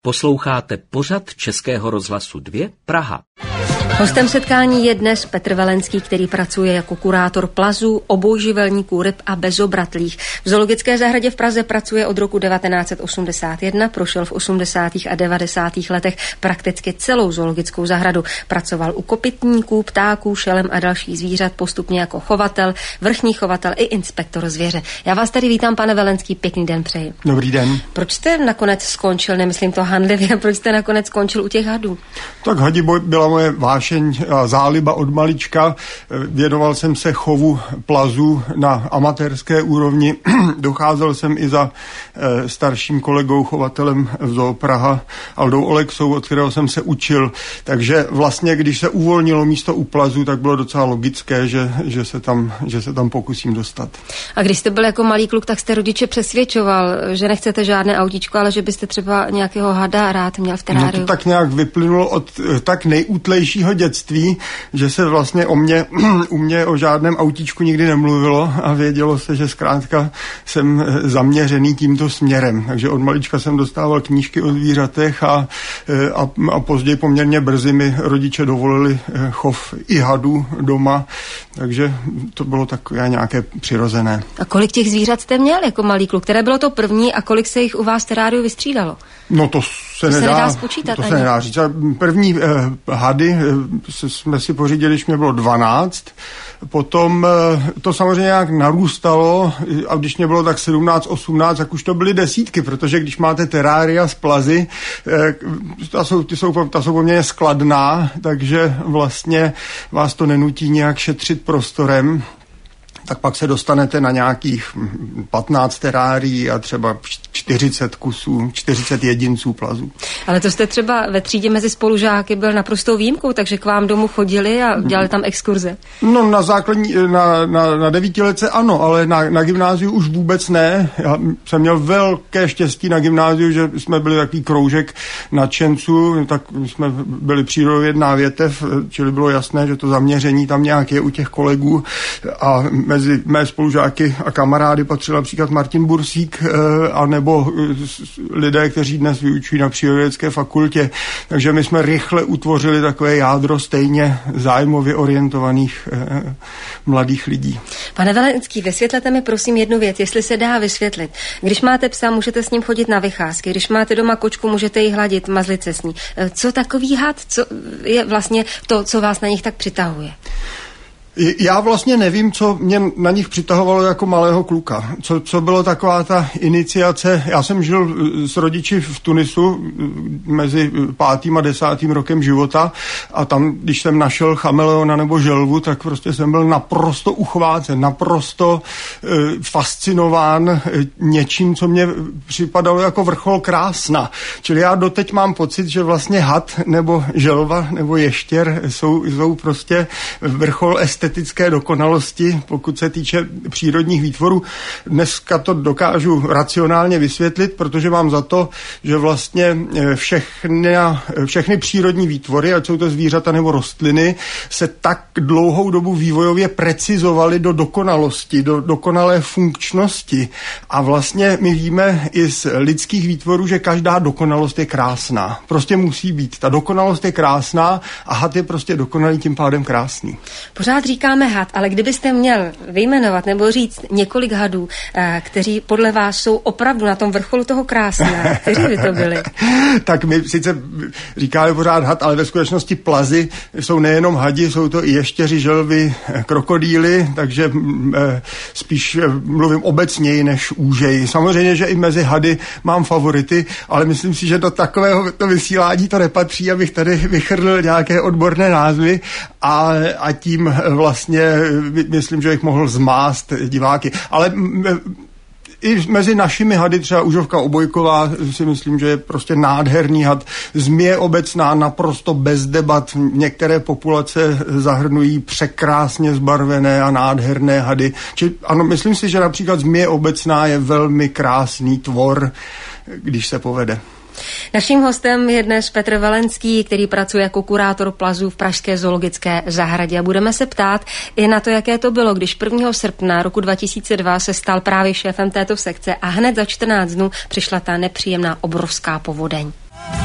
Posloucháte pořad Českého rozhlasu 2 Praha. Hostem setkání je dnes Petr Velenský, který pracuje jako kurátor plazů, obojživelníků, ryb a bezobratlých. V zoologické zahradě v Praze pracuje od roku 1981, prošel v 80. a 90. letech prakticky celou zoologickou zahradu. Pracoval u kopytníků, ptáků, šelem a dalších zvířat, postupně jako chovatel, vrchní chovatel i inspektor zvěře. Já vás tady vítám, pane Velenský, pěkný den přeji. Dobrý den. Proč jste nakonec skončil, nemyslím to handlivě, proč jste nakonec skončil u těch hadů? Tak hadi byla moje vášeň a záliba od malička. Věnoval jsem se chovu plazů na amatérské úrovni. Docházel jsem i za starším kolegou, chovatelem v Zoo Praha, Aldou Olexou, od kterého jsem se učil. Takže vlastně, když se uvolnilo místo u plazů, tak bylo docela logické, že se tam pokusím dostat. A když jste byl jako malý kluk, tak jste rodiče přesvědčoval, že nechcete žádné autíčko, ale že byste třeba nějakého hada rád měl v teráriu? No to tak nějak vyplynulo od tak nejútlejšího dětství, že se vlastně u mě o žádném autíčku nikdy nemluvilo a vědělo se, že zkrátka jsem zaměřený tímto směrem. Takže od malička jsem dostával knížky o zvířatech a později poměrně brzy mi rodiče dovolili chov i hadů doma, takže to bylo takové nějaké přirozené. A kolik těch zvířat jste měl jako malý kluk? Které bylo to první a kolik se jich u vás v teráriu vystřídalo? No to se nedá spočítat. To se nedá říct. První hady jsme si pořídili, když mě bylo 12. Potom to samozřejmě nějak narůstalo a když mě bylo tak 17, 18, tak už to byly desítky, protože když máte terária z plazy, ta jsou poměrně skladná, takže vlastně vás to nenutí nějak šetřit prostorem. Tak pak se dostanete na nějakých 15 terárií a třeba 40 kusů, 40 jedinců plazů. Ale to jste třeba ve třídě mezi spolužáky byl naprostou výjimkou, takže k vám domů chodili a dělali tam exkurze. No na základní, na devítiletce ano, ale na gymnáziu už vůbec ne. Já jsem měl velké štěstí na gymnáziu, že jsme byli takový kroužek nadšenců, tak jsme byli přírodovědná větev, čili bylo jasné, že to zaměření tam nějak je u těch kolegů a mezi mé spolužáky a kamarády patřil například Martin Bursík anebo lidé, kteří dnes vyučují na přírodovědecké fakultě. Takže my jsme rychle utvořili takové jádro stejně zájmově orientovaných mladých lidí. Pane Velenský, vysvětlete mi prosím jednu věc, jestli se dá vysvětlit. Když máte psa, můžete s ním chodit na vycházky. Když máte doma kočku, můžete ji hladit, mazlit se s ní. Co takový had? Co je vlastně to, co vás na nich tak přitahuje? Já vlastně nevím, co mě na nich přitahovalo jako malého kluka. Co bylo taková ta iniciace. Já jsem žil s rodiči v Tunisu mezi 5. a 10. rokem života a tam, když jsem našel chameleona nebo želvu, tak prostě jsem byl naprosto uchvácen, naprosto fascinován něčím, co mě připadalo jako vrchol krásna. Čili já doteď mám pocit, že vlastně had nebo želva nebo ještěr jsou prostě vrchol estetické dokonalosti, pokud se týče přírodních výtvorů. Dneska to dokážu racionálně vysvětlit, protože mám za to, že vlastně všechny přírodní výtvory, ať jsou to zvířata nebo rostliny, se tak dlouhou dobu vývojově precizovaly do dokonalosti, do dokonalé funkčnosti. A vlastně my víme i z lidských výtvorů, že každá dokonalost je krásná. Prostě musí být. Ta dokonalost je krásná a had je prostě dokonalý, tím pádem krásný. Pořád říkáme had, ale kdybyste měl vyjmenovat nebo říct několik hadů, kteří podle vás jsou opravdu na tom vrcholu toho krásná, kteří by to byli? Tak my sice říkáme pořád had, ale ve skutečnosti plazy jsou nejenom hadi, jsou to i ještěři, želvy, krokodýly, takže spíš mluvím obecněji než úžeji. Samozřejmě, že i mezi hady mám favority, ale myslím si, že do takového vysílání to nepatří, abych tady vychrlil nějaké odborné názvy a tím vlastně myslím, že bych mohl zmást diváky. Ale i mezi našimi hady, třeba Užovka obojková, si myslím, že je prostě nádherný had. Zmije obecná naprosto bez debat. Některé populace zahrnují překrásně zbarvené a nádherné hady. Ano, myslím si, že například zmije obecná je velmi krásný tvor, když se povede. Naším hostem je dnes Petr Velenský, který pracuje jako kurátor plazů v pražské zoologické zahradě. A budeme se ptát i na to, jaké to bylo, když 1. srpna roku 2002 se stal právě šéfem této sekce a hned za 14 dnů přišla ta nepříjemná obrovská povodeň.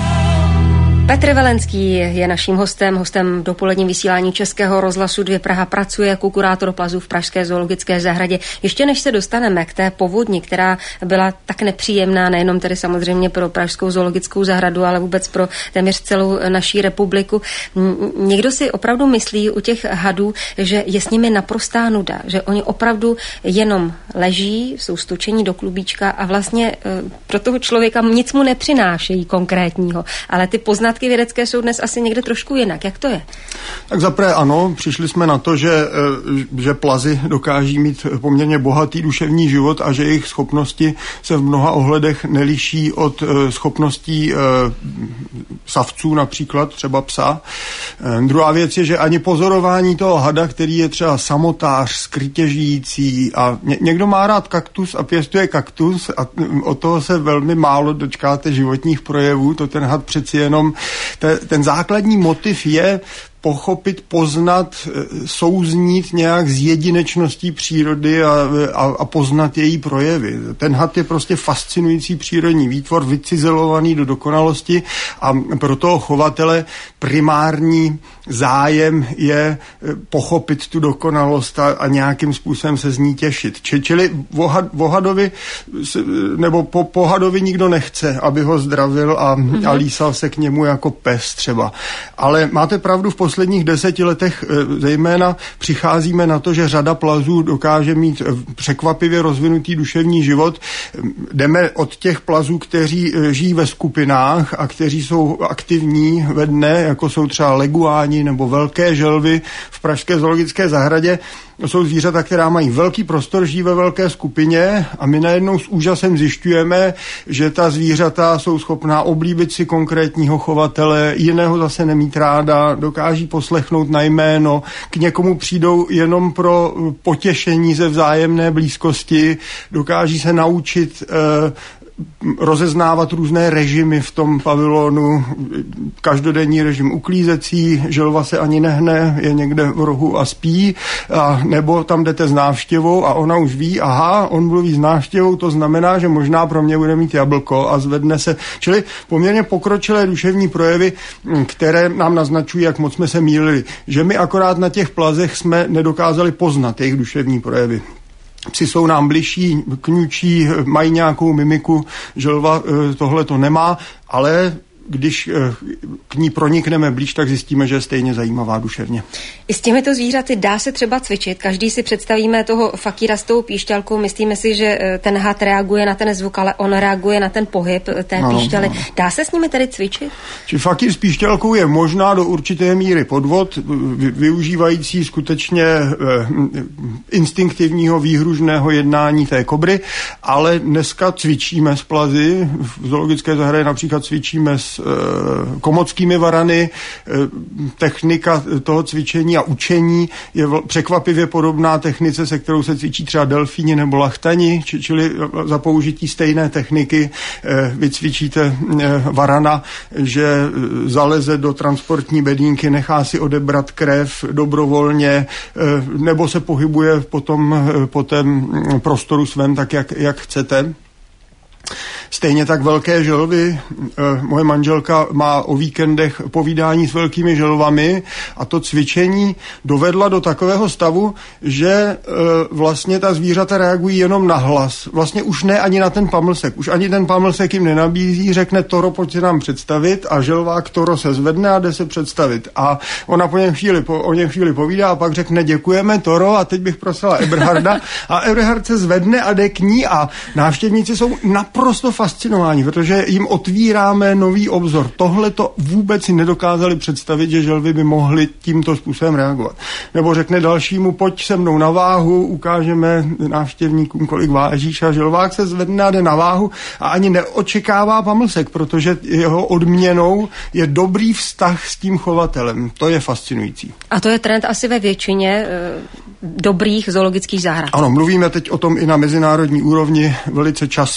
Petr Velenský je naším hostem dopoledním vysílání Českého rozhlasu 2 Praha. Pracuje jako kurátor plazů v pražské zoologické zahradě. Ještě než se dostaneme k té povodni, která byla tak nepříjemná, nejenom tedy samozřejmě pro pražskou zoologickou zahradu, ale vůbec pro téměř celou naší republiku. Někdo si opravdu myslí u těch hadů, že je s nimi naprostá nuda, že oni opravdu jenom leží, jsou stočení do klubíčka a vlastně pro toho člověka nic mu nepřinášejí konkrétního, ale ty poznatky vědecké jsou dnes asi někde trošku jinak. Jak to je? Tak zaprvé ano, přišli jsme na to, že plazy dokáží mít poměrně bohatý duševní život a že jejich schopnosti se v mnoha ohledech neliší od schopností savců, například třeba psa. Druhá věc je, že ani pozorování toho hada, který je třeba samotář, skrytě žijící a někdo má rád kaktus a pěstuje kaktus a od toho se velmi málo dočkáte životních projevů, to ten had přeci jenom ten základní motiv je pochopit, poznat, souznít nějak s jedinečností přírody a poznat její projevy. Ten had je prostě fascinující přírodní výtvor, vycizelovaný do dokonalosti a pro toho chovatele primární zájem je pochopit tu dokonalost a nějakým způsobem se z ní těšit. Čili o hadovi, nebo po hadovi nikdo nechce, aby ho zdravil a lísal se k němu jako pes třeba. Ale máte pravdu, v posledních 10 letech zejména přicházíme na to, že řada plazů dokáže mít překvapivě rozvinutý duševní život. Jdeme od těch plazů, kteří žijí ve skupinách a kteří jsou aktivní ve dne, jako jsou třeba leguáni nebo velké želvy v pražské zoologické zahradě. To jsou zvířata, která mají velký prostor, žijí ve velké skupině a my najednou s úžasem zjišťujeme, že ta zvířata jsou schopná oblíbit si konkrétního chovatele, jiného zase nemít ráda, dokáží poslechnout na jméno, k někomu přijdou jenom pro potěšení ze vzájemné blízkosti, dokáží se naučit rozeznávat různé režimy v tom pavilonu, každodenní režim uklízecí, želva se ani nehne, je někde v rohu a spí, a nebo tam jdete s návštěvou a ona už ví, aha, on mluví s návštěvou, to znamená, že možná pro mě bude mít jablko a zvedne se. Čili poměrně pokročilé duševní projevy, které nám naznačují, jak moc jsme se mýlili. Že my akorát na těch plazech jsme nedokázali poznat jejich duševní projevy. Psi jsou nám bližší, kňučí, mají nějakou mimiku, želva tohle to nemá, ale když k ní pronikneme blíž, tak zjistíme, že je stejně zajímavá duševně. I s těmito zvířaty dá se třeba cvičit. Každý si představíme toho fakíra s tou píšťalkou, myslíme si, že ten had reaguje na ten zvuk, ale on reaguje na ten pohyb té píšťaly. No. Dá se s nimi tedy cvičit? Či fakír s píšťalkou je možná do určité míry podvod, využívající skutečně instinktivního výhružného jednání té kobry, ale dneska cvičíme s plazy. V zoologické zahradě například cvičíme s komockými varany. Technika toho cvičení a učení je překvapivě podobná technice, se kterou se cvičí třeba delfíni nebo lachtani, čili za použití stejné techniky vycvičíte varana, že zaleze do transportní bedínky, nechá si odebrat krev dobrovolně, nebo se pohybuje potom po tom prostoru svém tak, jak chcete. Stejně tak velké želvy. Moje manželka má o víkendech povídání s velkými želvami a to cvičení dovedla do takového stavu, že vlastně ta zvířata reagují jenom na hlas. Vlastně už ne ani na ten pamlsek. Už ani ten pamlsek jim nenabízí, řekne Toro, pojď se nám představit a želvák Toro se zvedne a jde se představit. A ona o něm chvíli povídá a pak řekne děkujeme Toro a teď bych prosila Eberharda a Eberhard se zvedne a jde k ní a návštěvníci jsou naprosto fascinováni, protože jim otvíráme nový obzor. Tohle to vůbec si nedokázali představit, že želvy by mohly tímto způsobem reagovat. Nebo řekne dalšímu, pojď se mnou na váhu, ukážeme návštěvníkům, kolik vážíš a želvák se zvedne a jde na váhu a ani neočekává pamlsek, protože jeho odměnou je dobrý vztah s tím chovatelem. To je fascinující. A to je trend asi ve většině dobrých zoologických zahrad. Ano, mluvíme teď o tom i na mezinárodní úrovni velice často.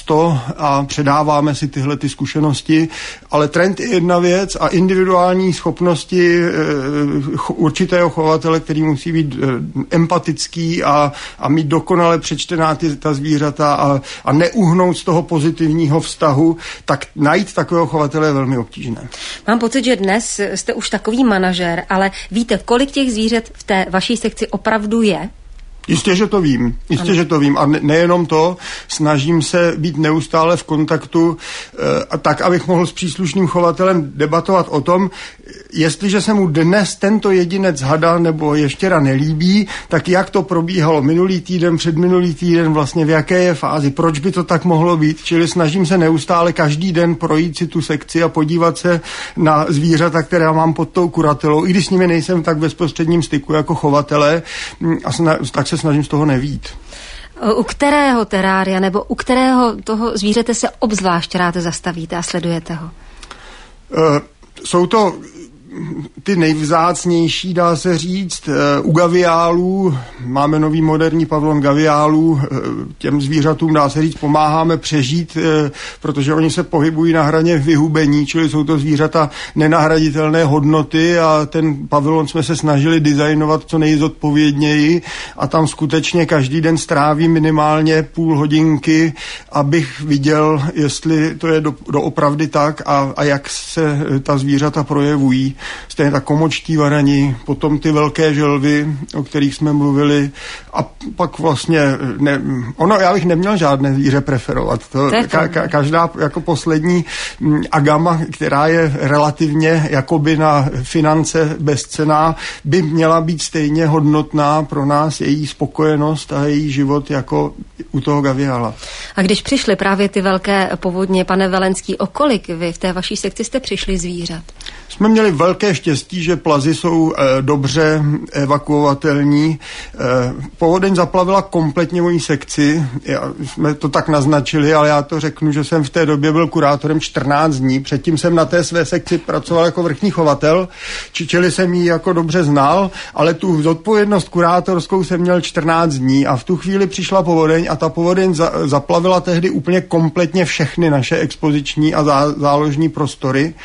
a předáváme si tyhle ty zkušenosti, ale trend je jedna věc a individuální schopnosti určitého chovatele, který musí být empatický a mít dokonale přečtená ta zvířata a neuhnout z toho pozitivního vztahu, tak najít takového chovatele je velmi obtížné. Mám pocit, že dnes jste už takový manažer, ale víte, kolik těch zvířat v té vaší sekci opravdu je? Jistě, že to vím. Že to vím. A nejenom to, snažím se být neustále v kontaktu tak, abych mohl s příslušným chovatelem debatovat o tom, jestliže se mu dnes tento jedinec hada nebo ještěra nelíbí, tak jak to probíhalo minulý týden, předminulý týden, vlastně v jaké je fázi, proč by to tak mohlo být. Čili snažím se neustále každý den projít si tu sekci a podívat se na zvířata, která mám pod tou kuratelou, i když s nimi nejsem tak v bezprostředním styku jako chovatele, tak se snažím z toho nevít. U kterého terária nebo u kterého toho zvířete se obzvlášť rád zastavíte a sledujete ho? Jsou to ty nejvzácnější, dá se říct. U gaviálů máme nový moderní pavilon gaviálů. Těm zvířatům, dá se říct, pomáháme přežít, protože oni se pohybují na hraně vyhubení, čili jsou to zvířata nenahraditelné hodnoty a ten pavilon jsme se snažili designovat co nejzodpovědněji a tam skutečně každý den strávím minimálně půl hodinky, abych viděl, jestli to je doopravdy tak a jak se ta zvířata projevují. Stejně tak komočtí varani, potom ty velké želvy, o kterých jsme mluvili a pak vlastně, já bych neměl žádné zvíře preferovat. Každá jako poslední agama, která je relativně jakoby na finance bezcenná, by měla být stejně hodnotná pro nás, její spokojenost a její život jako u toho gaviála. A když přišly právě ty velké povodně, pane Velenský, o kolik vy v té vaší sekci jste přišli zvířat? Jsme měli velké štěstí, že plazy jsou dobře evakuovatelní. Povodeň zaplavila kompletně moji sekci. Jsme to tak naznačili, ale já to řeknu, že jsem v té době byl kurátorem 14 dní. Předtím jsem na té své sekci pracoval jako vrchní chovatel, čili jsem ji jako dobře znal, ale tu zodpovědnost kurátorskou jsem měl 14 dní a v tu chvíli přišla povodeň a ta povodeň zaplavila tehdy úplně kompletně všechny naše expoziční a záložní prostory.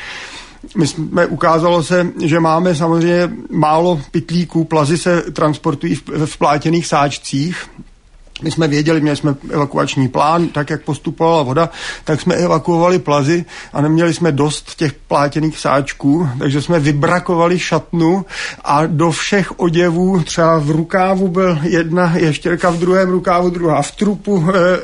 Ukázalo se, že máme samozřejmě málo pytlíků, plazy se transportují v plátěných sáčcích. My jsme věděli, měli jsme evakuační plán, tak jak postupovala voda, tak jsme evakuovali plazy a neměli jsme dost těch plátěných sáčků, takže jsme vybrakovali šatnu a do všech oděvů, třeba v rukávu byl jedna ještěrka, v druhém rukávu druhá, v trupu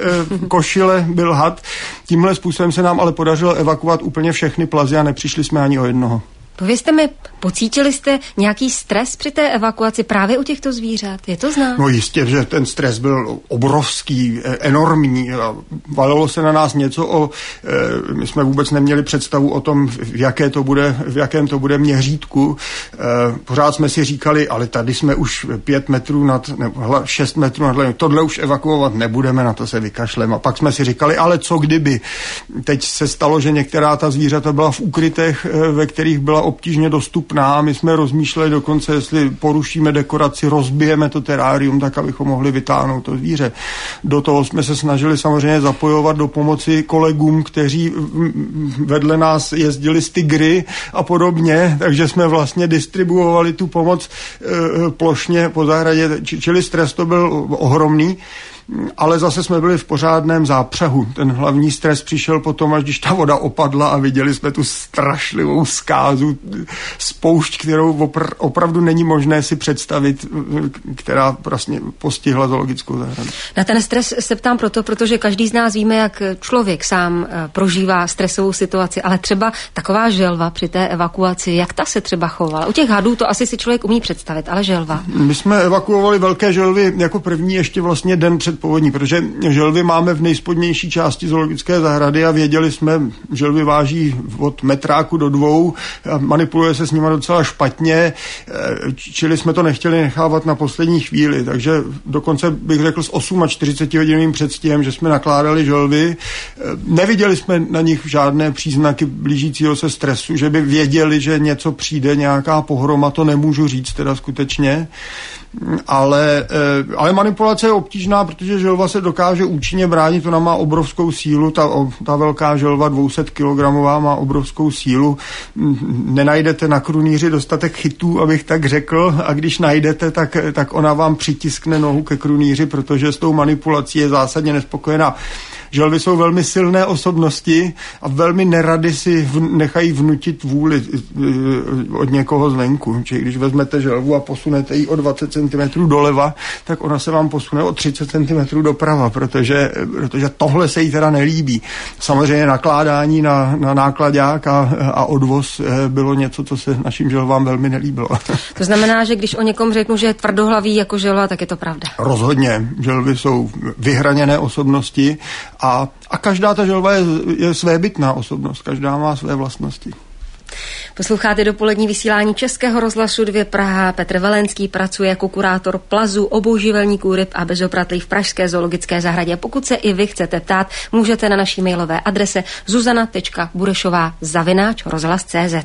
košile byl had. Tímhle způsobem se nám ale podařilo evakuovat úplně všechny plazy a nepřišli jsme ani o jednoho. Povězte mi, pocítili jste nějaký stres při té evakuaci právě u těchto zvířat? Je to znát? No jistě, že ten stres byl obrovský, enormní. Valilo se na nás něco my jsme vůbec neměli představu o tom, v jakém to bude měřítku. Pořád jsme si říkali, ale tady jsme už 5 metrů nebo 6 metrů nad hladinu. Tohle už evakuovat nebudeme, na to se vykašleme. A pak jsme si říkali, ale co kdyby? Teď se stalo, že některá ta zvířata byla v úkrytech, ve kterých byla obtížně dostupná. My jsme rozmýšleli dokonce, jestli porušíme dekoraci, rozbijeme to terárium tak, abychom mohli vytáhnout to zvíře. Do toho jsme se snažili samozřejmě zapojovat do pomoci kolegům, kteří vedle nás jezdili z tygry a podobně, takže jsme vlastně distribuovali tu pomoc plošně po zahradě, čili stres to byl ohromný. Ale zase jsme byli v pořádném zápřehu. Ten hlavní stres přišel potom, až když ta voda opadla a viděli jsme tu strašlivou zkázu, spoušť, kterou opravdu není možné si představit, která vlastně postihla zoologickou zahradu. Na ten stres se ptám protože každý z nás víme, jak člověk sám prožívá stresovou situaci, ale třeba taková želva při té evakuaci, jak ta se třeba chovala? U těch hadů to asi si člověk umí představit, ale želva? My jsme evakuovali velké želvy jako první ještě vlastně den před povodní, protože želvy máme v nejspodnější části zoologické zahrady a věděli jsme, želvy váží od metráku do 2 a manipuluje se s nimi docela špatně, čili jsme to nechtěli nechávat na poslední chvíli, takže dokonce bych řekl s 48-hodinovým předstihem, že jsme nakládali želvy. Neviděli jsme na nich žádné příznaky blížícího se stresu, že by věděli, že něco přijde, nějaká pohroma, to nemůžu říct teda skutečně. ale manipulace je obtížná, protože želva se dokáže účinně bránit, ona má obrovskou sílu, ta velká želva 200 kg má obrovskou sílu. Nenajdete na krunýři dostatek chytů, abych tak řekl, a když najdete, tak ona vám přitiskne nohu ke krunýři, protože s tou manipulací je zásadně nespokojená. Želvy jsou velmi silné osobnosti a velmi nerady si nechají vnutit vůli od někoho zvenku. Čili když vezmete želvu a posunete ji o 20 cm doleva, tak ona se vám posune o 30 cm doprava, protože tohle se jí teda nelíbí. Samozřejmě nakládání na nákladák a odvoz bylo něco, co se našim želvám velmi nelíbilo. To znamená, že když o někom řeknu, že je tvrdohlavý jako želva, tak je to pravda. Rozhodně. Želvy jsou vyhraněné osobnosti a každá ta želva je svébytná osobnost, každá má své vlastnosti. Posloucháte dopolední vysílání Českého rozhlasu 2 Praha. Petr Velenský pracuje jako kurátor plazu, obojživelníků ryb a bezobratlých v pražské zoologické zahradě. Pokud se i vy chcete ptát, můžete na naší mailové adrese zuzana.burešová@rozhlas.cz.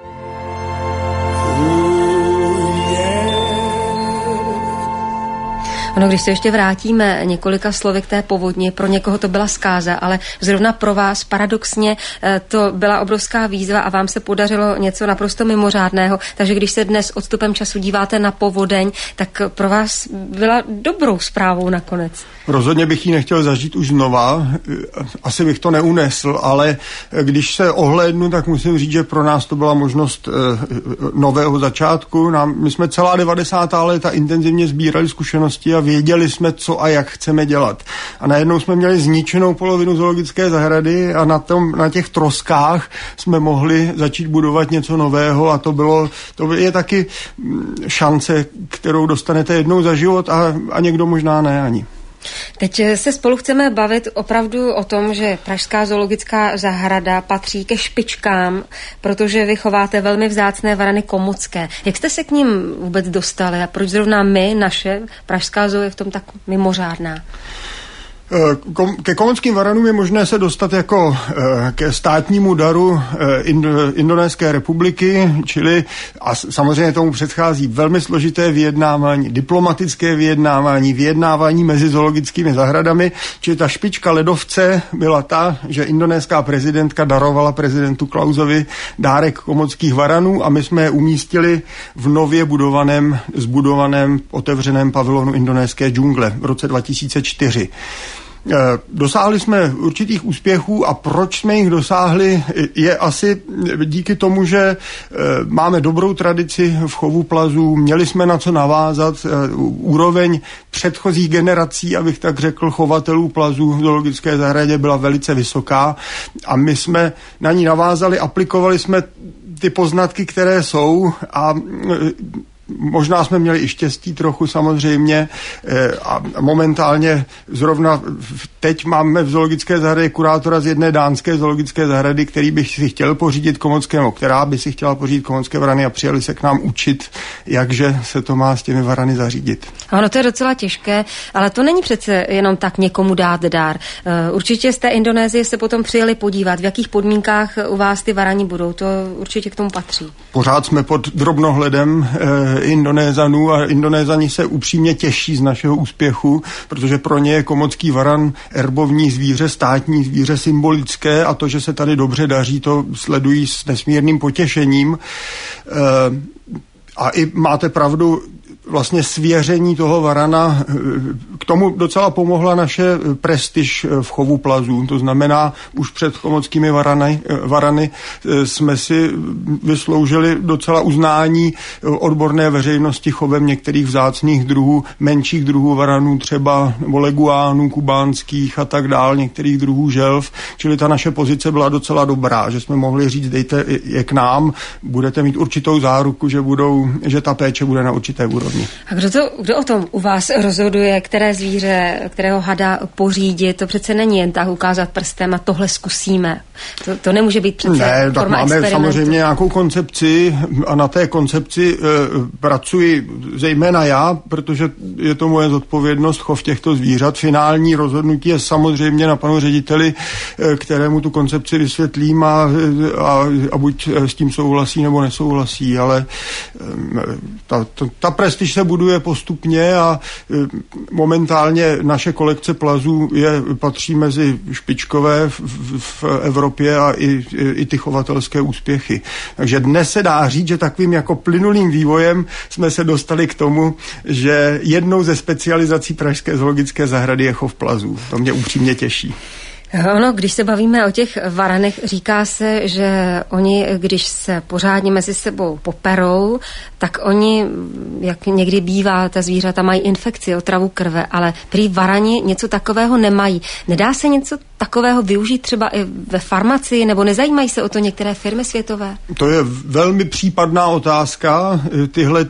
Ono, když se ještě vrátíme několika slovy k té povodni, pro někoho to byla zkáza, ale zrovna pro vás paradoxně to byla obrovská výzva a vám se podařilo něco naprosto mimořádného. Takže když se dnes odstupem času díváte na povodeň, tak pro vás byla dobrou zprávou nakonec. Rozhodně bych ji nechtěl zažít už znova, asi bych to neunesl, ale když se ohlédnu, tak musím říct, že pro nás to byla možnost nového začátku. My jsme celá 90. léta intenzivně sbírali zkušenosti a věděli jsme, co a jak chceme dělat. A najednou jsme měli zničenou polovinu zoologické zahrady a na těch troskách jsme mohli začít budovat něco nového a to je taky šance, kterou dostanete jednou za život a někdo možná ne ani. Teď se spolu chceme bavit opravdu o tom, že Pražská zoologická zahrada patří ke špičkám, protože vy chováte velmi vzácné varany komocké. Jak jste se k ním vůbec dostali a proč zrovna naše Pražská zoo je v tom tak mimořádná? Ke komockým varanům je možné se dostat jako ke státnímu daru Indonéské republiky, čili a samozřejmě tomu předchází velmi složité vyjednávání, diplomatické vyjednávání mezi zoologickými zahradami, čili ta špička ledovce byla ta, že indonéská prezidentka darovala prezidentu Klausovi dárek komockých varanů a my jsme je umístili v nově zbudovaném otevřeném pavilonu indonéské džungle v roce 2004. Dosáhli jsme určitých úspěchů a proč jsme jich dosáhli, je asi díky tomu, že máme dobrou tradici v chovu plazů, měli jsme na co navázat, úroveň předchozích generací, abych tak řekl, chovatelů plazů v zoologické zahradě byla velice vysoká a my jsme na ní navázali, aplikovali jsme ty poznatky, které jsou a možná jsme měli i štěstí trochu samozřejmě a momentálně zrovna teď máme v zoologické zahradě kurátora z jedné dánské zoologické zahrady, který by si chtěl pořídit komocké, která by si chtěla pořídit komocké varany a přijeli se k nám učit, jakže se to má s těmi varany zařídit. Ono to je docela těžké, ale to není přece jenom tak někomu dát dár. Určitě z té Indonésie se potom přijeli podívat, v jakých podmínkách u vás ty varani budou, to určitě k tomu patří. Pořád jsme pod drobnohledem Indonézanů a Indonézani se upřímně těší z našeho úspěchu, protože pro ně je komocký varan erbovní zvíře, státní zvíře symbolické a to, že se tady dobře daří, to sledují s nesmírným potěšením. A i máte pravdu, vlastně svěření toho varana, k tomu docela pomohla naše prestiž v chovu plazů. To znamená, už před komockými varany jsme si vysloužili docela uznání odborné veřejnosti chovem některých vzácných druhů, menších druhů varanů, třeba nebo leguánů kubánských a tak dál, některých druhů želv. Čili ta naše pozice byla docela dobrá, že jsme mohli říct, dejte je k nám, budete mít určitou záruku, že ta péče bude na určité úrovni. A kdo o tom u vás rozhoduje, které zvíře, kterého hada pořídit? To přece není jen tak ukázat prstem a tohle zkusíme. To nemůže být přece ne, tak máme experimentu. Samozřejmě nějakou koncepci a na té koncepci pracuji zejména já, protože je to moje zodpovědnost chov těchto zvířat. Finální rozhodnutí je samozřejmě na panu řediteli, kterému tu koncepci vysvětlím a buď s tím souhlasí nebo nesouhlasí, ale ta prestiž když se buduje postupně a momentálně naše kolekce plazů patří mezi špičkové v Evropě a i ty chovatelské úspěchy. Takže dnes se dá říct, že takovým jako plynulým vývojem jsme se dostali k tomu, že jednou ze specializací Pražské zoologické zahrady je chov plazů. To mě upřímně těší. Ono, když se bavíme o těch varanech, říká se, že oni, když se pořádně mezi sebou poperou, tak oni, jak někdy bývá, ta zvířata mají infekci, otravu krve, ale prý varani něco takového nemají. Nedá se něco takového využít třeba i ve farmacii, nebo nezajímají se o to některé firmy světové? To je velmi případná otázka. Tyhle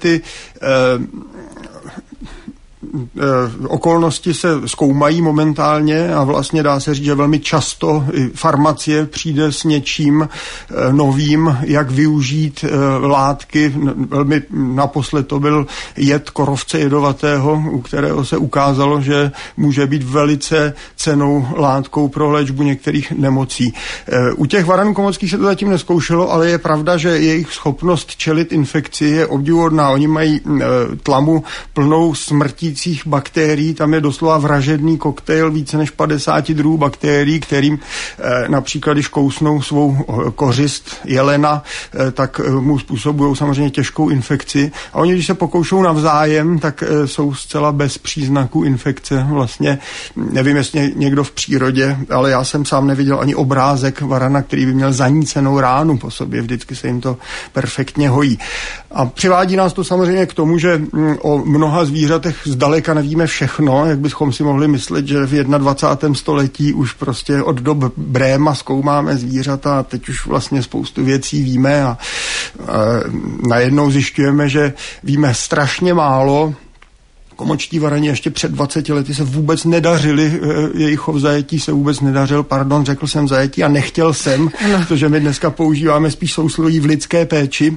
okolnosti se zkoumají momentálně a vlastně dá se říct, že velmi často farmacie přijde s něčím novým, jak využít látky. Velmi naposled to byl jed korovce jedovatého, u kterého se ukázalo, že může být velice cennou látkou pro léčbu některých nemocí. U těch varanů komockých se to zatím nezkoušelo, ale je pravda, že jejich schopnost čelit infekci je obdivuhodná. Oni mají tlamu plnou smrtících bakterií, tam je doslova vražedný koktejl více než 50 druhů bakterií, kterým například, když kousnou svou kořist jelena, tak mu způsobují samozřejmě těžkou infekci. A oni, když se pokoušou navzájem, tak jsou zcela bez příznaků infekce. Vlastně nevím, jestli někdo v přírodě, ale já jsem sám neviděl ani obrázek varana, který by měl zanícenou ránu po sobě. Vždycky se jim to perfektně hojí. A přivádí nás to samozřejmě k tomu, že o mnoha zvířatech zdaleka nevíme všechno, jak bychom si mohli myslet, že v 21. století už prostě od dob Bréma zkoumáme zvířata a teď už vlastně spoustu věcí víme a najednou zjišťujeme, že víme strašně málo. Komočtí varani ještě před 20 lety se vůbec nedařili, jejich chov zajetí se vůbec nedařil, řekl jsem zajetí a nechtěl jsem, protože my dneska používáme spíš sousloví v lidské péči.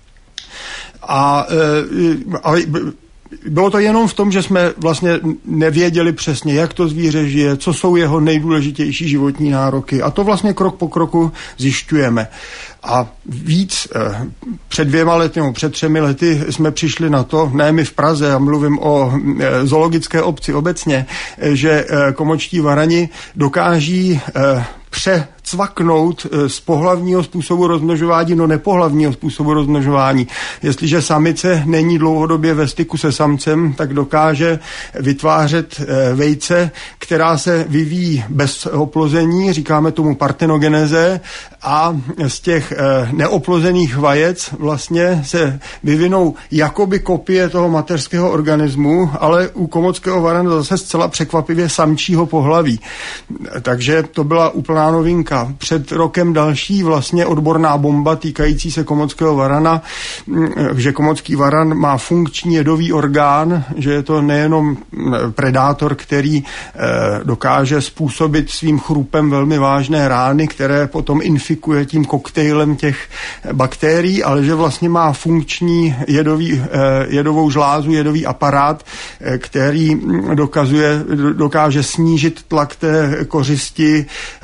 Ale bylo to jenom v tom, že jsme vlastně nevěděli přesně, jak to zvíře žije, co jsou jeho nejdůležitější životní nároky. A to vlastně krok po kroku zjišťujeme. A víc před 2 lety, nebo před 3 lety jsme přišli na to, ne my v Praze, a mluvím o zoologické obci obecně, že komočtí varani dokáží přecvaknout z pohlavního způsobu rozmnožování do nepohlavního způsobu rozmnožování. Jestliže samice není dlouhodobě ve styku se samcem, tak dokáže vytvářet vejce, která se vyvíjí bez oplození, říkáme tomu partenogeneze, a z těch neoplozených vajec vlastně se vyvinou jakoby kopie toho mateřského organismu, ale u komockého varana zase zcela překvapivě samčího pohlaví. Takže to byla úplná novinka. Před rokem další vlastně odborná bomba týkající se komockého varana, že komocký varan má funkční jedový orgán, že je to nejenom predátor, který dokáže způsobit svým chrupem velmi vážné rány, které potom infikuje tím koktejlem těch bakterií, ale že vlastně má funkční jedovou žlázu, jedový aparát, který dokáže snížit tlak té kořisti,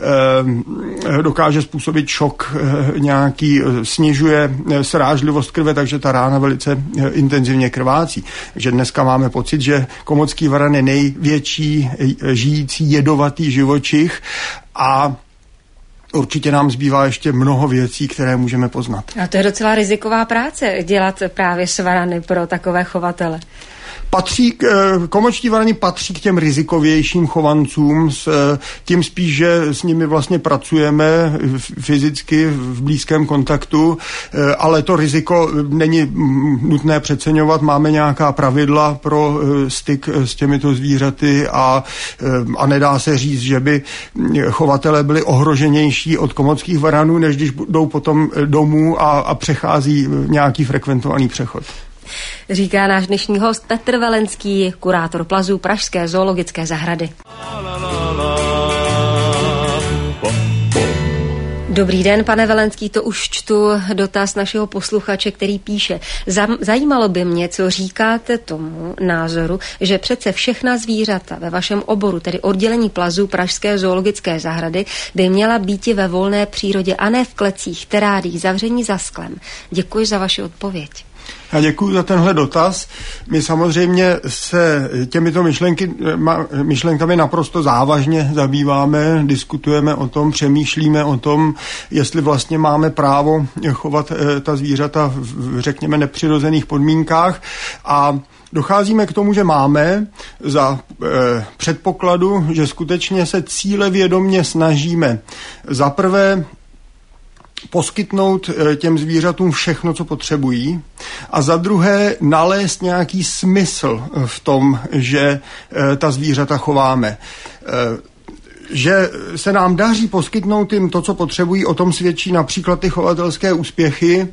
dokáže způsobit šok nějaký, snižuje srážlivost krve, takže ta rána velice intenzivně krvácí. Takže dneska máme pocit, že komocký varan je největší žijící jedovatý živočich a určitě nám zbývá ještě mnoho věcí, které můžeme poznat. A to je docela riziková práce, dělat právě s varany pro takové chovatele. Komočtí varani patří k těm rizikovějším chovancům, tím spíš, že s nimi vlastně pracujeme fyzicky v blízkém kontaktu, ale to riziko není nutné přeceňovat. Máme nějaká pravidla pro styk s těmito zvířaty a nedá se říct, že by chovatelé byli ohroženější od komockých varanů, než když jdou potom domů a přechází nějaký frekventovaný přechod. Říká náš dnešní host Petr Velenský, kurátor plazů Pražské zoologické zahrady. Dobrý den, pane Velenský, to už čtu dotaz našeho posluchače, který píše. Zajímalo by mě, co říkáte tomu názoru, že přece všechna zvířata ve vašem oboru, tedy oddělení plazů Pražské zoologické zahrady, by měla býti ve volné přírodě a ne v klecích, teráriích, zavření za sklem. Děkuji za vaši odpověď. Já děkuji za tenhle dotaz. My samozřejmě se těmito myšlenkami naprosto závažně zabýváme, diskutujeme o tom, přemýšlíme o tom, jestli vlastně máme právo chovat ta zvířata v, řekněme, nepřirozených podmínkách, a docházíme k tomu, že máme za předpokladu, že skutečně se cílevědomě snažíme za prvé poskytnout těm zvířatům všechno, co potřebují, a za druhé nalézt nějaký smysl v tom, že ta zvířata chováme. Že se nám daří poskytnout jim to, co potřebují, o tom svědčí například ty chovatelské úspěchy.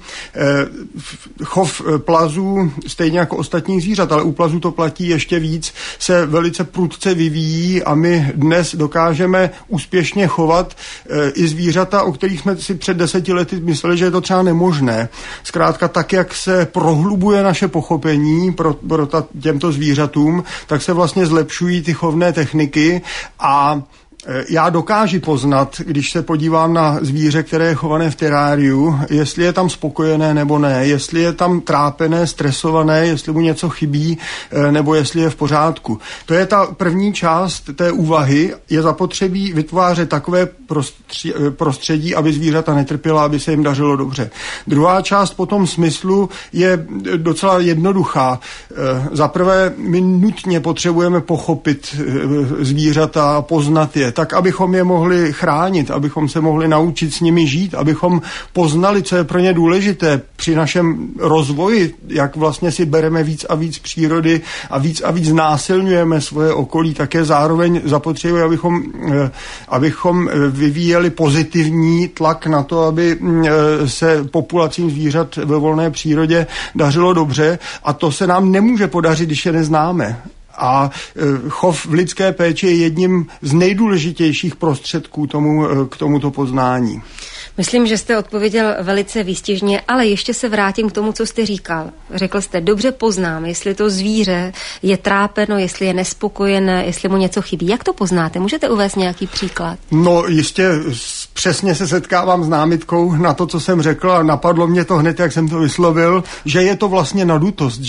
Chov plazů, stejně jako ostatních zvířat, ale u plazů to platí ještě víc, se velice prudce vyvíjí a my dnes dokážeme úspěšně chovat i zvířata, o kterých jsme si před 10 lety mysleli, že je to třeba nemožné. Zkrátka tak, jak se prohlubuje naše pochopení pro těmto zvířatům, tak se vlastně zlepšují ty chovné techniky a já dokážu poznat, když se podívám na zvíře, které je chované v teráriu, jestli je tam spokojené nebo ne, jestli je tam trápené, stresované, jestli mu něco chybí, nebo jestli je v pořádku. To je ta první část té úvahy. Je zapotřebí vytvářet takové prostředí, aby zvířata netrpěla, aby se jim dařilo dobře. Druhá část po tom smyslu je docela jednoduchá. Za prvé, my nutně potřebujeme pochopit zvířata, poznat je, tak abychom je mohli chránit, abychom se mohli naučit s nimi žít, abychom poznali, co je pro ně důležité při našem rozvoji, jak vlastně si bereme víc a víc přírody a víc znásilňujeme svoje okolí, také zároveň zapotřebuje, abychom vyvíjeli pozitivní tlak na to, aby se populacím zvířat ve volné přírodě dařilo dobře, a to se nám nemůže podařit, když je neznáme. A chov v lidské péči je jedním z nejdůležitějších prostředků k tomuto poznání. Myslím, že jste odpověděl velice výstižně, ale ještě se vrátím k tomu, co jste říkal. Řekl jste, dobře poznám, jestli to zvíře je trápeno, jestli je nespokojené, jestli mu něco chybí. Jak to poznáte? Můžete uvést nějaký příklad? No jistě, přesně se setkávám s námitkou na to, co jsem řekl, a napadlo mě to hned, jak jsem to vyslovil, že je to vlastně nadutost,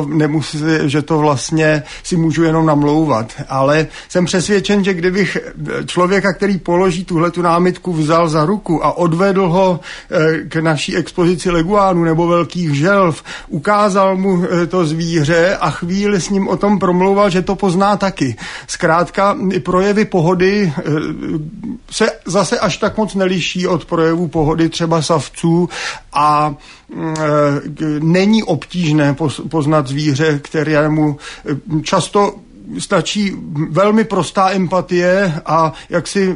že to vlastně si můžu jenom namlouvat. Ale jsem přesvědčen, že kdybych člověka, který položí tuhletu námitku, vzal za ruku a odvedl ho k naší expozici leguánů nebo velkých želv, ukázal mu to zvíře a chvíli s ním o tom promlouval, že to pozná taky. Zkrátka projevy pohody se zase až tak moc neliší od projevů pohody třeba savců a není obtížné poznat zvíře, kterému často stačí velmi prostá empatie a jaksi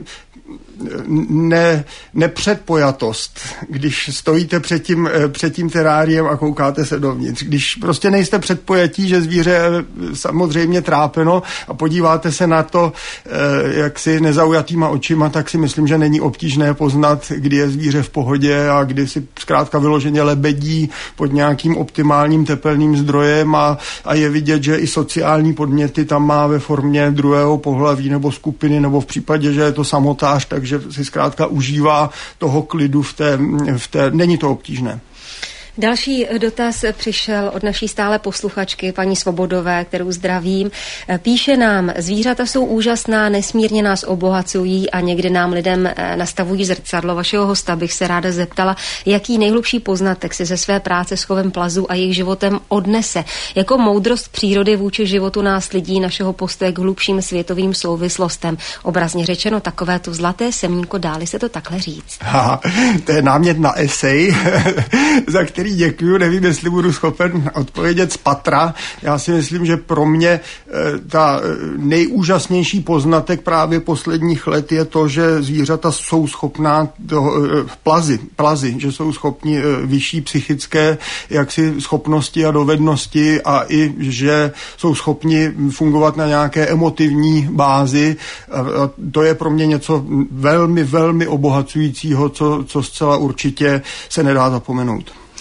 nepředpojatost, když stojíte před tím teráriem a koukáte se dovnitř. Když prostě nejste předpojatí, že zvíře je samozřejmě trápeno a podíváte se na to jaksi nezaujatýma očima, tak si myslím, že není obtížné poznat, kdy je zvíře v pohodě a kdy si zkrátka vyloženě lebedí pod nějakým optimálním tepelným zdrojem a je vidět, že i sociální podněty tam má ve formě druhého pohlaví nebo skupiny, nebo v případě, že je to samotář, takže si zkrátka užívá toho klidu v té není to obtížné. Další dotaz přišel od naší stále posluchačky, paní Svobodové, kterou zdravím. Píše nám, zvířata jsou úžasná, nesmírně nás obohacují a někdy nám lidem nastavují zrcadlo. Vašeho hosta bych se ráda zeptala, jaký nejhlubší poznatek si ze své práce s chovem plazů a jejich životem odnese. Jako moudrost přírody vůči životu nás lidí, našeho postoje k hlubším světovým souvislostem. Obrazně řečeno, takové to zlaté semínko, dáli se to takhle říct. To je námět na esej, za který děkuju, nevím, jestli budu schopen odpovědět z patra. Já si myslím, že pro mě ta nejúžasnější poznatek právě posledních let je to, že zvířata jsou schopná plazy, že jsou schopni vyšší psychické jaksi schopnosti a dovednosti a i, že jsou schopni fungovat na nějaké emotivní bázi. A to je pro mě něco velmi, velmi obohacujícího, co zcela určitě se nedá zapomenout.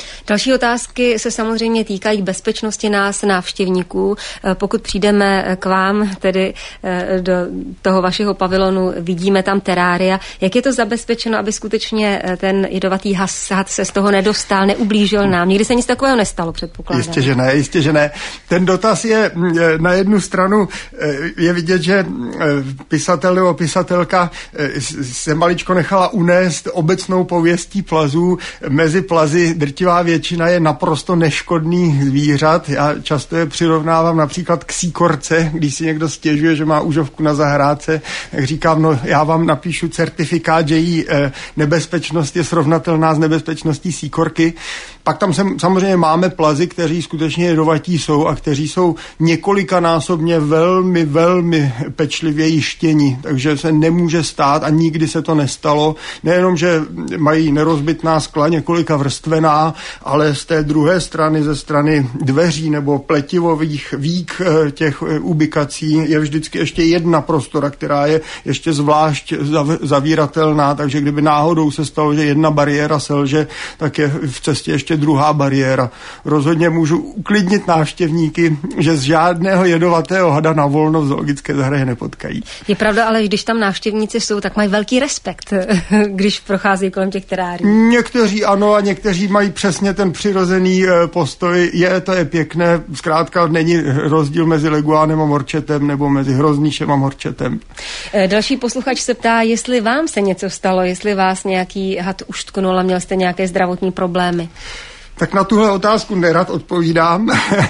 Další otázky se samozřejmě týkají bezpečnosti nás, návštěvníků. Pokud přijdeme k vám, tedy do toho vašeho pavilonu, vidíme tam terária. Jak je to zabezpečeno, aby skutečně ten jedovatý had se z toho nedostal, neublížil nám? Nikdy se nic takového nestalo, předpokládám. Jistě, že ne. Ten dotaz je na jednu stranu, je vidět, že pisatel nebo pisatelka se maličko nechala unést obecnou pověstí plazů. Mezi plazy drtivá většina je naprosto neškodných zvířat. Já často je přirovnávám například k síkorce, když si někdo stěžuje, že má užovku na zahrádce, tak říkám, no já vám napíšu certifikát, že její nebezpečnost je srovnatelná s nebezpečností síkorky. Pak tam samozřejmě máme plazy, kteří skutečně jedovatí jsou a kteří jsou několikanásobně velmi, velmi pečlivě jištěni, takže se nemůže stát a nikdy se to nestalo. Nejenom, že mají nerozbitná skla několika vrstvená, ale z té druhé strany, ze strany dveří nebo pletivových vík těch ubikací je vždycky ještě jedna prostora, která je ještě zvlášť zavíratelná, takže kdyby náhodou se stalo, že jedna bariéra selže, tak je v cestě ještě druhá bariéra. Rozhodně můžu uklidnit návštěvníky, že z žádného jedovatého hada na volno v zoologické zahradě nepotkají. Je pravda, ale když tam návštěvníci jsou, tak mají velký respekt, když procházejí kolem těch terárií. Někteří ano a někteří mají přesně ten přirozený postoj. To je pěkné, zkrátka není rozdíl mezi leguánem a morčetem nebo mezi hrozníšem a morčetem. Další posluchač se ptá, jestli vám se něco stalo, jestli vás nějaký had uštknul a měl jste nějaké zdravotní problémy. Tak na tuhle otázku nerad odpovídám.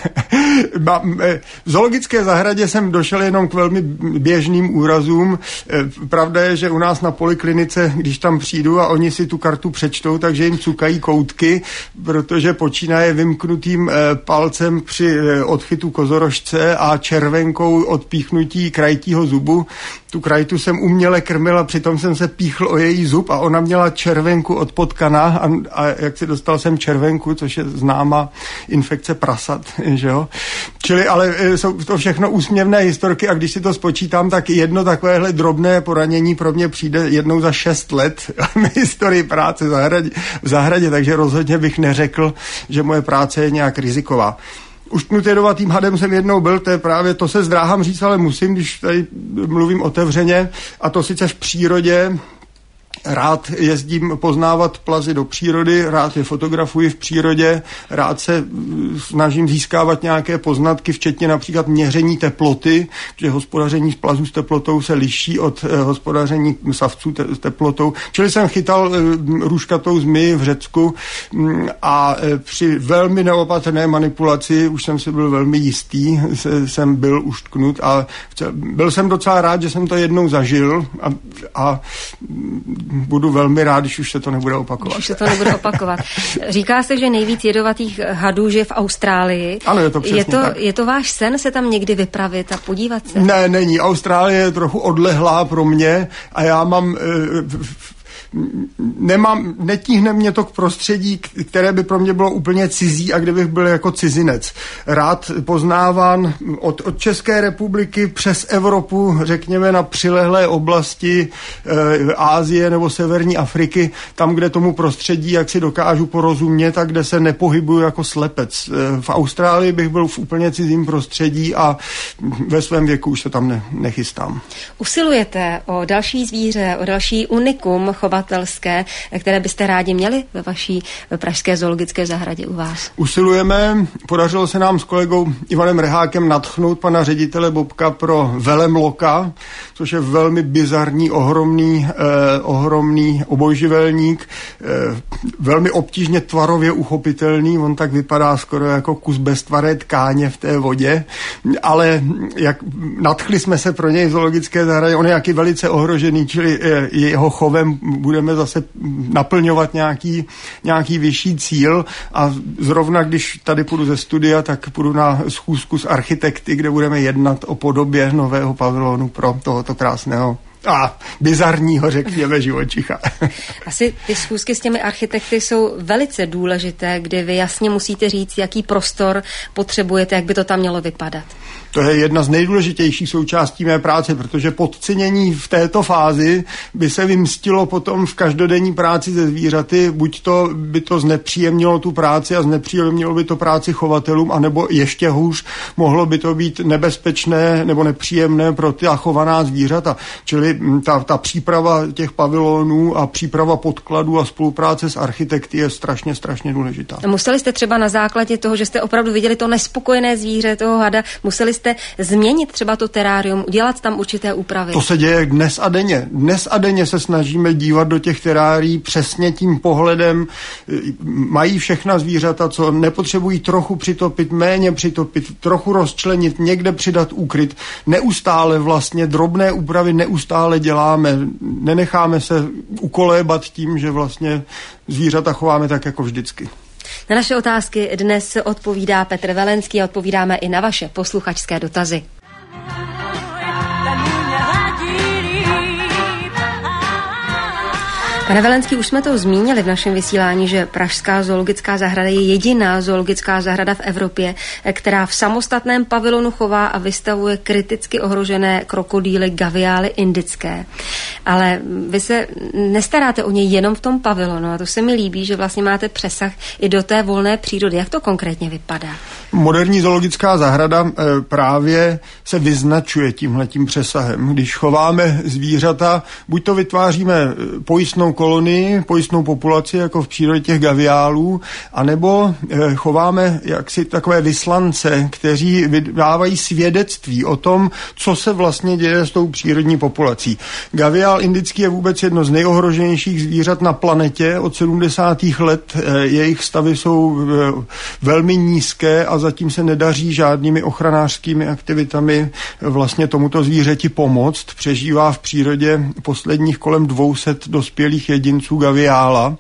V zoologické zahradě jsem došel jenom k velmi běžným úrazům. Pravda je, že u nás na poliklinice, když tam přijdu a oni si tu kartu přečtou, takže jim cukají koutky, protože počínaje vymknutým palcem při odchytu kozorožce a červenkou odpíchnutí krajtího zubu. Tu krajtu jsem uměle krmil a přitom jsem se píchl o její zub a ona měla červenku od potkana a jak si dostal jsem červenku, což je známá infekce prasat, že jo. Čili ale jsou to všechno úsměvné historky a když si to spočítám, tak jedno takovéhle drobné poranění pro mě přijde jednou za 6 let v historii práce v zahradě, takže rozhodně bych neřekl, že moje práce je nějak riziková. Uštknut jedovatým hadem jsem jednou byl, to se zdráhám říct, ale musím, když tady mluvím otevřeně, a to sice v přírodě. Rád jezdím poznávat plazy do přírody, rád je fotografuji v přírodě, rád se snažím získávat nějaké poznatky, včetně například měření teploty, že hospodaření plazů s teplotou se liší od hospodaření savců s teplotou. Čili jsem chytal růžkatou zmiji v Řecku a při velmi neopatrné manipulaci, už jsem si byl velmi jistý, jsem byl uštknut a byl jsem docela rád, že jsem to jednou zažil a budu velmi rád, když už se to nebude opakovat. Říká se, že nejvíc jedovatých hadů žije v Austrálii. Ano, je to přesně tak. Je to váš sen se tam někdy vypravit a podívat se? Ne, není. Austrálie je trochu odlehlá pro mě a já mám... netíhne mě to k prostředí, které by pro mě bylo úplně cizí a kde bych byl jako cizinec. Rád poznáván od České republiky přes Evropu, řekněme na přilehlé oblasti Asie nebo severní Afriky, tam, kde tomu prostředí, jak si dokážu porozumět a kde se nepohybuju jako slepec. V Austrálii bych byl v úplně cizím prostředí a ve svém věku už se tam nechystám. Usilujete o další zvíře, o další unikum chovatelské, které byste rádi měli ve vaší pražské zoologické zahradě u vás? Usilujeme. Podařilo se nám s kolegou Ivanem Rehákem nadchnout pana ředitele Bobka pro velemloka, což je velmi bizarní, ohromný obojživelník, velmi obtížně tvarově uchopitelný, on tak vypadá skoro jako kus beztvaré tkáně v té vodě, ale jak nadchli jsme se pro něj v zoologické zahradě, on je jaký velice ohrožený, čili jeho chovem budeme zase naplňovat nějaký vyšší cíl a zrovna když tady půjdu ze studia, tak půjdu na schůzku s architekty, kde budeme jednat o podobě nového pavilonu pro tohoto krásného a bizarního, řekněme, živočicha. Asi ty schůzky s těmi architekty jsou velice důležité, kdy vy jasně musíte říct, jaký prostor potřebujete, jak by to tam mělo vypadat. To je jedna z nejdůležitějších součástí mé práce, protože podcenění v této fázi by se vymstilo potom v každodenní práci se zvířaty, buď to by to znepříjemnilo tu práci a znepříjemnilo by to práci chovatelům, anebo ještě hůř, mohlo by to být nebezpečné nebo nepříjemné pro ty chovaná zvířata. Čili ta příprava těch pavilonů a příprava podkladů a spolupráce s architekty je strašně důležitá. Museli jste třeba na základě toho, že jste opravdu viděli to nespokojené zvíře, toho hada, museli jste změnit třeba to terárium, udělat tam určité úpravy? To se děje dnes a denně. Dnes a denně se snažíme dívat do těch terárií přesně tím pohledem. Mají všechna zvířata, co nepotřebují trochu přitopit, méně přitopit, trochu rozčlenit, někde přidat úkryt. Neustále vlastně drobné úpravy neustále děláme. Nenecháme se ukolébat tím, že vlastně zvířata chováme tak jako vždycky. Na naše otázky dnes odpovídá Petr Velenský a odpovídáme i na vaše posluchačské dotazy. Pane Velenský, už jsme to zmínili v našem vysílání, že Pražská zoologická zahrada je jediná zoologická zahrada v Evropě, která v samostatném pavilonu chová a vystavuje kriticky ohrožené krokodýly gaviály indické. Ale vy se nestaráte o ně jenom v tom pavilonu a to se mi líbí, že vlastně máte přesah i do té volné přírody. Jak to konkrétně vypadá? Moderní zoologická zahrada právě se vyznačuje tímhletím přesahem. Když chováme zvířata, buď to vytváříme pojistnou kolonii, pojistnou populaci, jako v přírodě těch gaviálů, anebo chováme jaksi takové vyslance, kteří vydávají svědectví o tom, co se vlastně děje s tou přírodní populací. Gaviál indický je vůbec jedno z nejohroženějších zvířat na planetě. Od 70. let jejich stavy jsou velmi nízké a zatím se nedaří žádnými ochranářskými aktivitami vlastně tomuto zvířeti pomoct. Přežívá v přírodě posledních kolem 200 dospělých jedinců gaviála.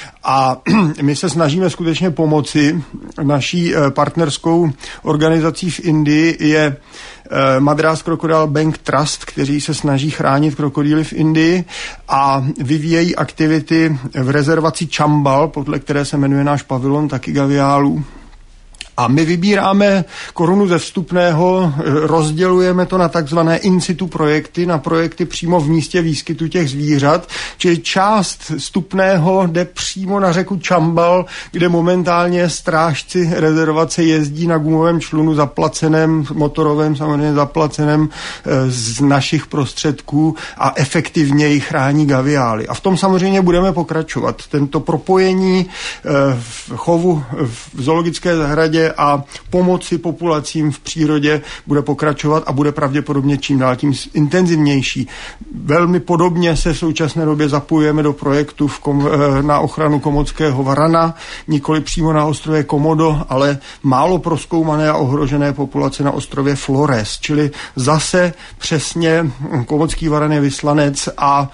A my se snažíme skutečně pomoci. Naší partnerskou organizací v Indii je Madras Crocodile Bank Trust, kteří se snaží chránit krokodýly v Indii a vyvíjejí aktivity v rezervaci Chambal, podle které se jmenuje náš pavilon, taky gaviálů. A my vybíráme korunu ze vstupného, rozdělujeme to na takzvané in situ projekty, na projekty přímo v místě výskytu těch zvířat, čili část vstupného jde přímo na řeku Chambal, kde momentálně strážci rezervace jezdí na gumovém člunu zaplaceném, motorovém samozřejmě zaplaceném z našich prostředků a efektivněji chrání gaviály. A v tom samozřejmě budeme pokračovat. Tento propojení v chovu v zoologické zahradě a pomoci populacím v přírodě bude pokračovat a bude pravděpodobně čím dál tím intenzivnější. Velmi podobně se v současné době zapojujeme do projektu na ochranu komodského varana, nikoli přímo na ostrově Komodo, ale málo prozkoumané a ohrožené populace na ostrově Flores, čili zase přesně komodský varan je vyslanec a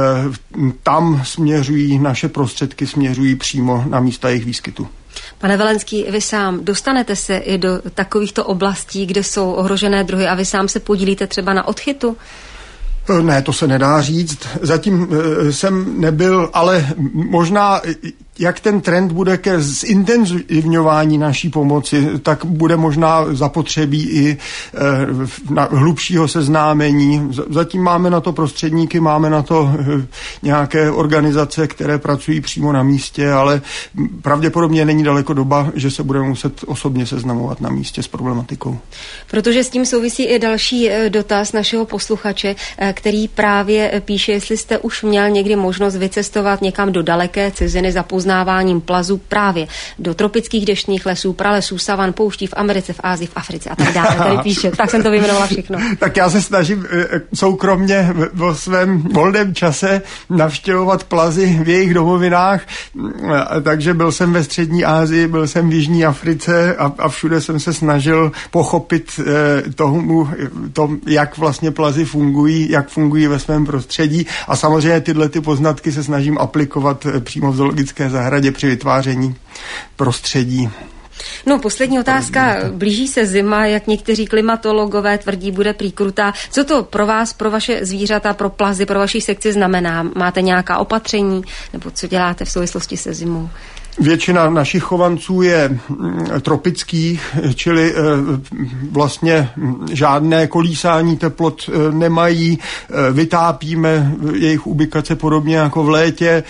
tam směřují naše prostředky, směřují přímo na místa jejich výskytu. Pane Velenský, vy sám dostanete se i do takovýchto oblastí, kde jsou ohrožené druhy a vy sám se podílíte třeba na odchytu? Ne, to se nedá říct. Zatím jsem nebyl, ale možná jak ten trend bude ke zintenzivňování naší pomoci, tak bude možná zapotřebí i hlubšího seznámení. Zatím máme na to prostředníky, máme na to nějaké organizace, které pracují přímo na místě, ale pravděpodobně není daleko doba, že se budeme muset osobně seznamovat na místě s problematikou. Protože s tím souvisí i další dotaz našeho posluchače, který právě píše, jestli jste už měl někdy možnost vycestovat někam do daleké ciziny za poznáváním plazu právě do tropických deštných lesů, pralesů, savan, pouští v Americe, v Ázii, v Africe a tak dále. Tady píše, tak jsem to vyjmenovala všechno. Tak já se snažím soukromně vo svém volném čase navštěvovat plazy v jejich domovinách, takže byl jsem ve střední Asii, byl jsem v jižní Africe a všude jsem se snažil pochopit jak vlastně plazy fungují, jak fungují ve svém prostředí a samozřejmě tyhle ty poznatky se snažím aplikovat přímo v zoologické zahradě při vytváření prostředí. No, poslední otázka. Blíží se zima, jak někteří klimatologové tvrdí, bude prý krutá. Co to pro vás, pro vaše zvířata, pro plazy, pro vaši sekci znamená? Máte nějaká opatření? Nebo co děláte v souvislosti se zimou? Většina našich chovanců je tropických, čili vlastně žádné kolísání teplot nemají, vytápíme jejich ubikace podobně jako v létě,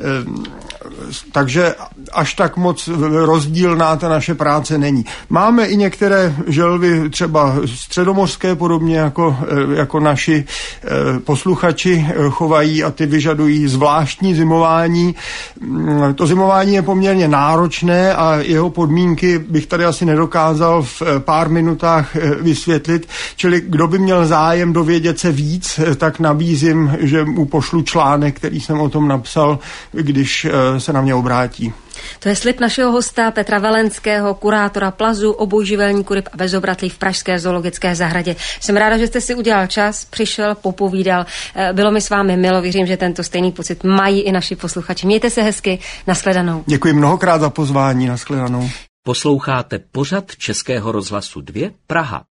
takže až tak moc rozdílná ta naše práce není. Máme i některé želvy třeba středomořské, podobně jako naši posluchači chovají, a ty vyžadují zvláštní zimování. To zimování je poměrně náročné a jeho podmínky bych tady asi nedokázal v pár minutách vysvětlit, čili kdo by měl zájem dovědět se víc, tak nabízím, že mu pošlu článek, který jsem o tom napsal, když se na mě obrátí. To je slib našeho hosta Petra Velenského, kurátora plazu, obojživelníku ryb a bezobratlých v pražské zoologické zahradě. Jsem ráda, že jste si udělal čas, přišel, popovídal. Bylo mi s vámi milo, věřím, že tento stejný pocit mají i naši posluchači. Mějte se hezky, nashledanou. Děkuji mnohokrát za pozvání, nashledanou. Posloucháte pořad Českého rozhlasu 2 Praha.